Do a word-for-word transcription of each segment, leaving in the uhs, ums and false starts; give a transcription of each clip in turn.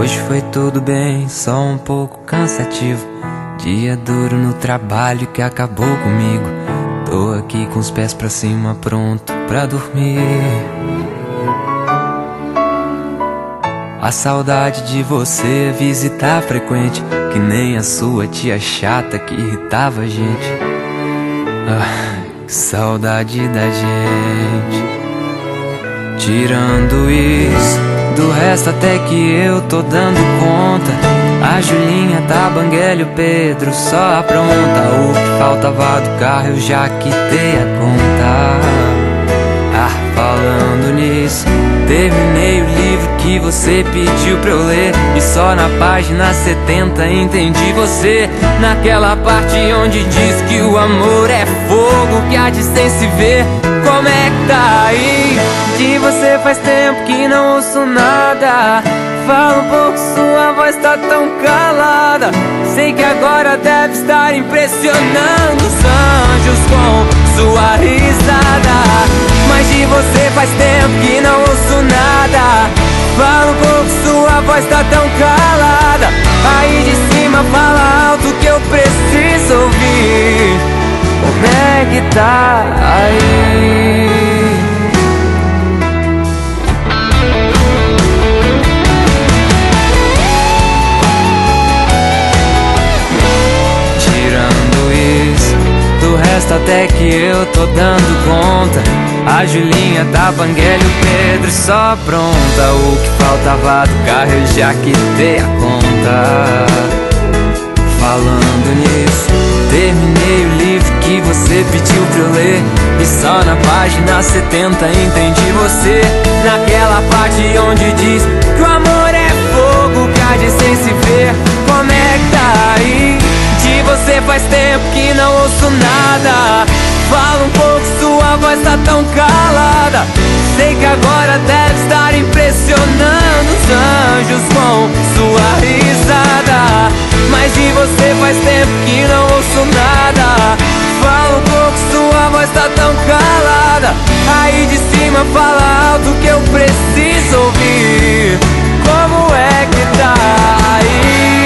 Hoje foi tudo bem, só um pouco cansativo. Dia duro no trabalho que acabou comigo. Tô aqui com os pés pra cima, pronto pra dormir. A saudade de você é visita frequente, que nem a sua tia chata que irritava a gente. Ah, que saudade da gente. Tirando isso, do resto até que eu tô dando conta. A Julinha tá banguela e o Pedro só apronta. O que faltava do carro eu já quitei a conta. Ah, falando nisso, terminei o livro que você pediu pra eu ler, e só na página setenta entendi você. Naquela parte onde diz que o amor é fogo que a distância se vê. Como é que tá aí? De você faz tempo que não ouço nada. Fala um pouco, sua voz tá tão calada. Sei que agora deve estar impressionando os anjos com sua risada. Mas de você faz tempo que não ouço nada. Fala um pouco, sua voz tá tão calada. Aí de cima fala alto que eu preciso ouvir. Como é que tá aí? Tirando isso, do resto até que eu tô dando conta. A Julinha da banguela e o Pedro só pronta. O que faltava do carro eu já quitei a conta. Falando nisso, terminei o livro que você pediu pra eu ler, e só na página setenta entendi você. Naquela parte onde diz que o amor é fogo que a distância se vê. Como é que tá aí? De você faz tempo que não ouço nada. Fala um pouco, sua voz tá tão calada. Sei que agora deve estar impressionando os anjos com sua risada. Mas de você faz tempo que não ouço nada. Fala um pouco, sua voz tá tão calada. Aí de cima fala alto que eu preciso ouvir. Como é que tá aí?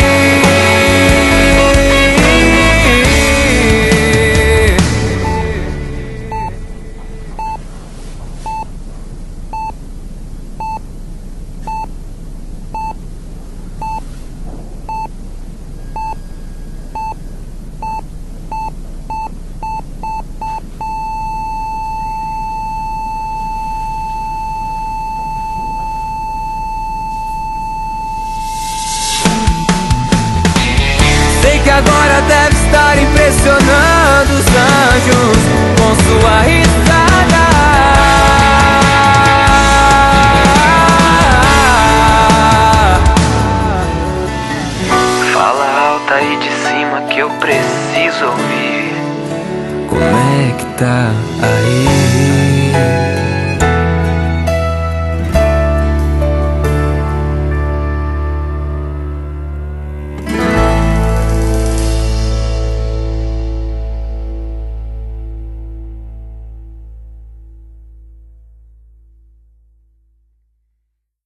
Que agora deve estar impressionando os